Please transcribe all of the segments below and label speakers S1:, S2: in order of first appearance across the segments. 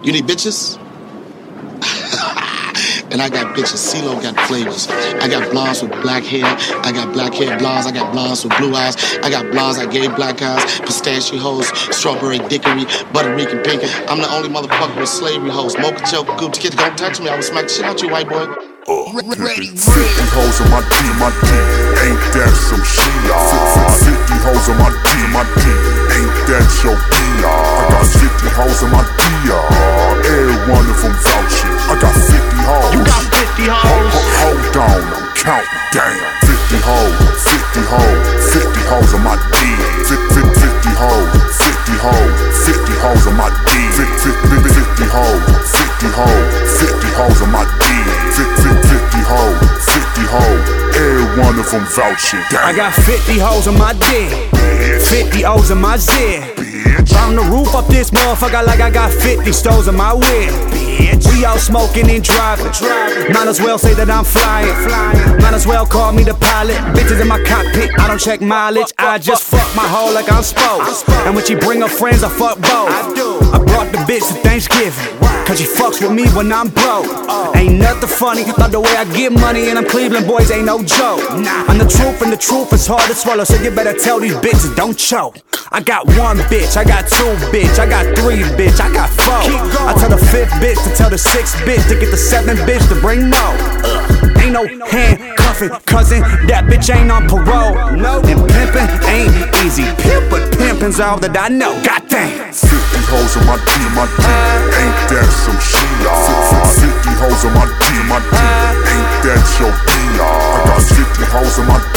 S1: You need bitches? And I got bitches. CeeLo got flavors. I got blondes with black hair. I got black hair blondes. I got blondes with blue eyes. I got blondes. I gave black eyes. Pistachio hoes. Strawberry dickory. Butter Rican pink. I'm the only motherfucker with slavery hoes. Mocha choke. Gucci kid. Don't touch me. I will smack the shit out you, white boy.
S2: 50 hoes on my D. Ain't that some shit? 50 hoes on my D. Ain't that your PR? I got 50 hoes on my D. Every one of them vouching. I got 50 hoes.
S3: You got 50 hoes?
S2: Hold on, I'm counting. Damn. 50 hoes, 50 hoes, 50 hoes on my D. 50 hoes, 50 hoes, 50 hoes on my D. 50 hoes, 50 hoes, 50 hoes on my D. 50 hoes, 50 hoes, every one of them vouching.
S4: I got 50 hoes on my dick, 50 O's on my zip. On the roof up this motherfucker like I got 50 stoves in my whip. We out smoking and driving. Might as well say that I'm flying. Might as well call me the pilot. Bitches in my cockpit, I don't check mileage. I just fuck my hoe like I'm supposed. And when she bring her friends, I fuck both. I brought the bitch to Thanksgiving, cause she fucks with me when I'm broke. Ain't nothing funny about the way I get money, and them Cleveland boys ain't no joke. I'm the truth, and the truth is hard to swallow, so you better tell these bitches don't choke. I got one bitch, I got two bitch, I got three bitch, I got four. I tell the fifth bitch to tell the sixth bitch to get the seventh bitch to bring more. Ain't no handcuffing, cousin, that bitch ain't on parole. And pimpin' ain't easy, pimp, but pimpin's all that I know. Goddamn.
S2: 50 hoes on my D. Ain't that some shit? 50 hoes on my D. Ain't that your PR? I got 50 hoes on my D.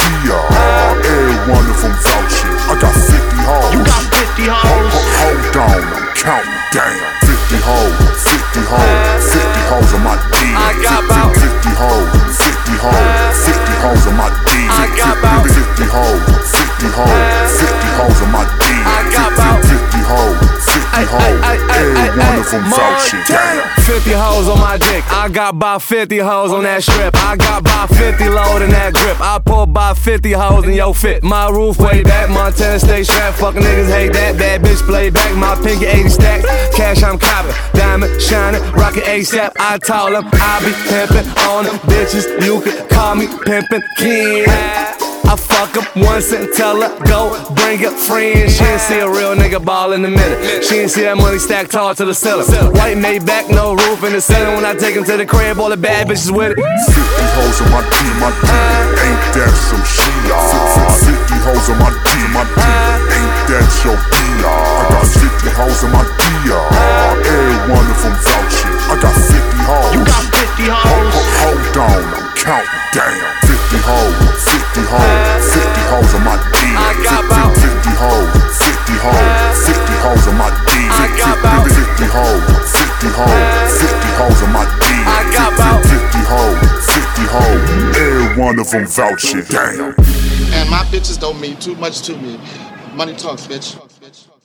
S2: Every one of them vouching. I got 50 hoes.
S3: You got 50 hoes?
S2: Hold on, I'm counting. Damn. 50 hoes, 50 hoes, 50 hoes on my D.
S4: I got about
S2: 50 hoes, 50 hoes, 50 hoes on my D.
S4: I got about
S2: 50 hoes, 50 hoes, 50 hoes on my D.
S4: I got about
S2: 50 hoes, 50 hoes, every one of them vouching. Damn.
S4: 50 hoes on my dick, I got about 50 hoes on that strip. I got about 50 load in that grip. I pull about 50 hoes in your fit. My roof way back, Montana State strapped. Fucking niggas hate that. Bad bitch play back, my pinky 80 stack. Cash I'm copping, diamond shining, rockin' ASAP. I told them I be pimpin' on them bitches. You could call me Pimpin' King. I fuck up once and tell her go bring a friend. She ain't see a real nigga ball in a minute. She ain't see that money stacked tall to the ceiling. White Maybach, no roof in the ceiling. When I take him to the crib, all the bad bitches with it.
S2: 50 hoes on my D. Ain't that some shit? 50 hoes on my D. Ain't that your PR? I got 50 hoes on my D. Every one of them vouching. I got 50 hoes.
S3: You got 50 hoes?
S2: Hold on, I'm counting. Damn. 50 hoes, 50 hoes, 50 hoes on my D.
S4: I got about
S2: 50 hoes, 50 hoes, 50 hoes on my D.
S4: I got about
S2: 50 hoes, 50 hoes, 50 hoes on my D.
S4: I got about
S2: 50 hoes, 50 hoes, every one of them vouching. Damn.
S1: And my bitches don't mean too much to me. Money talks, bitch.